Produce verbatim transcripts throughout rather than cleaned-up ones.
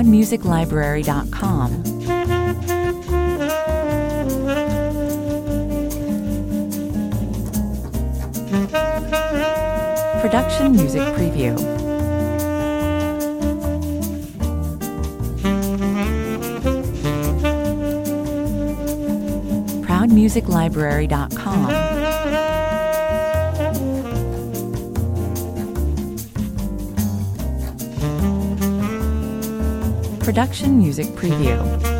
proud music library dot com. Production Music Preview. proud music library dot com. Production Music Preview.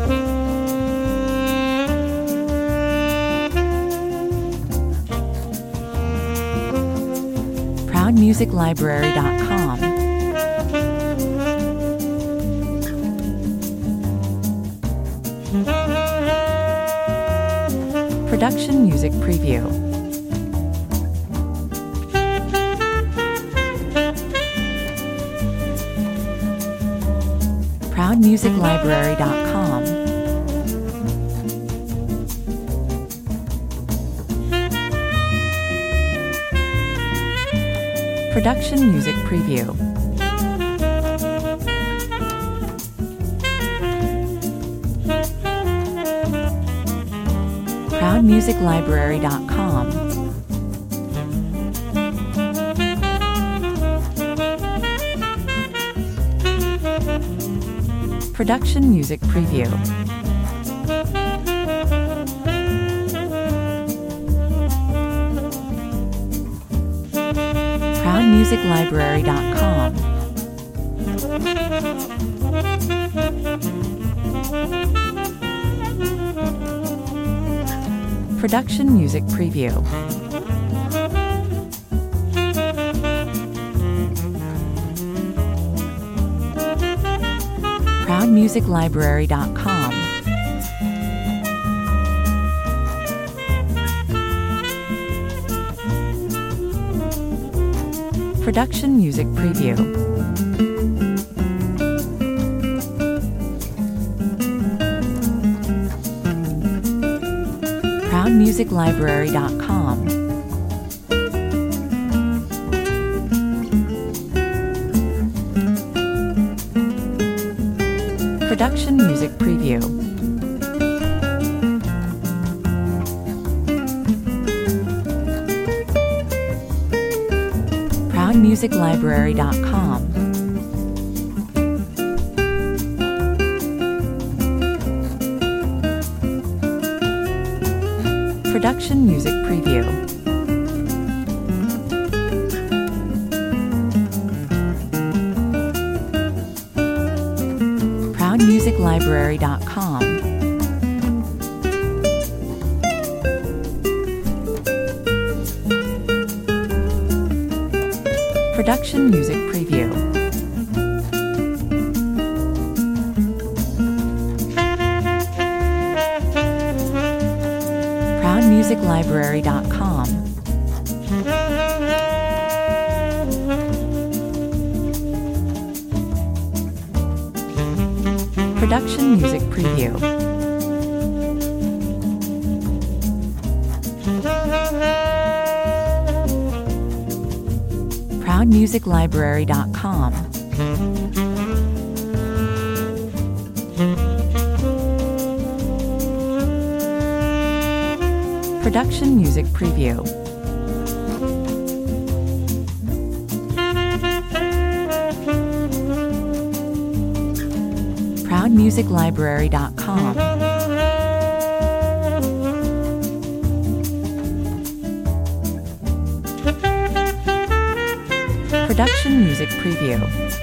proud music library dot com. Production Music Preview. proud music library dot com. Production Music Preview. proud music library dot com. Production Music Preview. proud music library dot com. Production Music Preview. proud music library dot com. Production Music Preview. proud music library dot com. Production Music Preview. proud music library dot com. Production Music Preview. proud music library dot com. Production Music Preview. proud music library dot com. Production Music Preview. proud music library dot com. Production Music Preview. proud music library dot com. Production Music Preview.